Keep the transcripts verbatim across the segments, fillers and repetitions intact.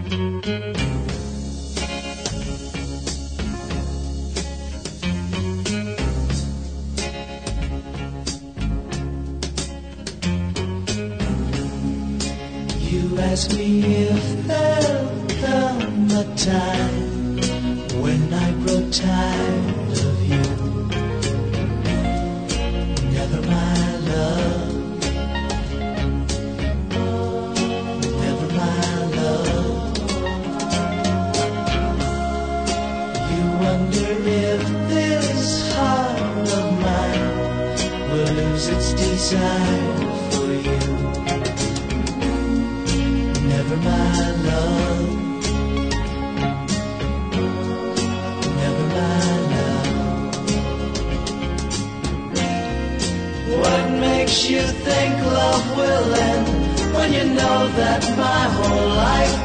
You ask me if there'll come a time when I grow tired of you. Never, my love. Never, my love. You wonder if this heart of mine will lose its desire for you. Never, my love. Never, my love. What makes you think love will end when you know that my whole life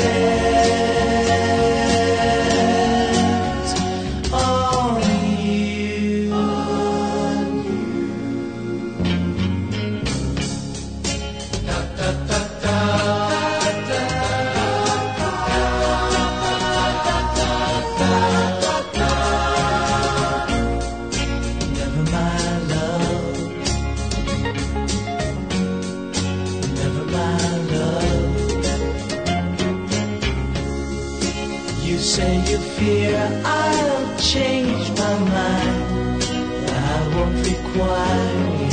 depends on you? On you. Da, da, da, da. You say you fear I'll change my mind. I won't require